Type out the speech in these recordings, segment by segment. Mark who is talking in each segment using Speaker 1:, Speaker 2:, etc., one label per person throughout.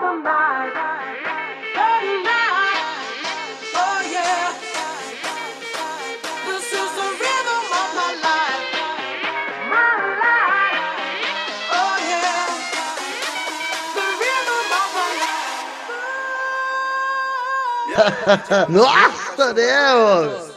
Speaker 1: Nossa, Deus!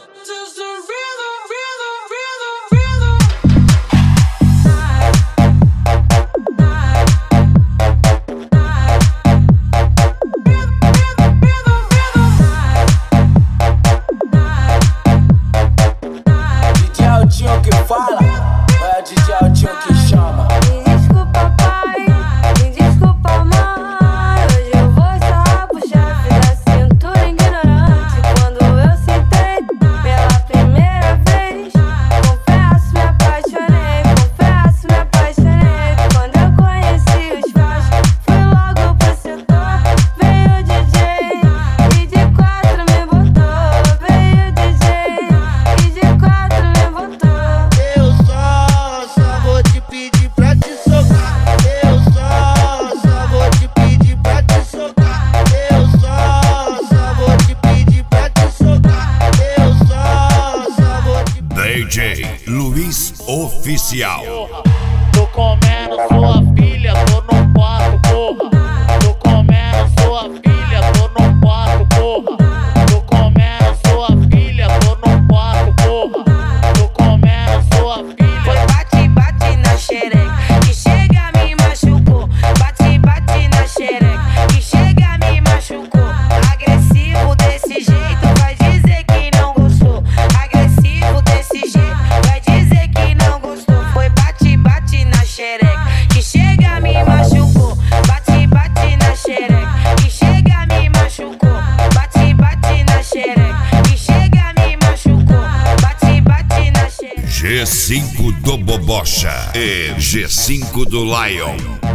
Speaker 2: DJ Altinho que fala, é DJ Altinho que chama.
Speaker 3: Me desculpa, pai, me desculpa, mãe. Hoje eu vou só puxar da cintura ignorante. Quando eu sentei pela primeira vez, confesso, me apaixonei. Confesso, me apaixonei. Quando eu conheci os faixas, fui logo pro setor. Veio o DJ e de quatro me botou. Veio o DJ e de quatro me botou.
Speaker 1: Eu só vou te pedir pra te socar. Eu só vou te pedir pra te socar. Eu só vou te pedir pra te socar. Eu só vou te
Speaker 4: DJ Luiz Oficial.
Speaker 5: Tô comendo sua filha, tô no quarto, porra. Tô comendo sua filha, tô no quarto, porra. Tô comendo sua filha, tô no quarto, porra. Tô comendo sua filha.
Speaker 3: Foi bate, bate na xereca, que chega me machucou. Bate, bate na xereca, que chega me machucou. Agressivo desse jeito, vai dizer que não gostou. Agressivo desse jeito, vai dizer que não gostou. Foi bate, bate na xereca, que chega me machucou. Bate, bate na xereca, que chega me machucou. Bate, bate na xereca, que chega me machucou. Bate, bate na xereca.
Speaker 4: G5 do Bobocha e G5 do Lion.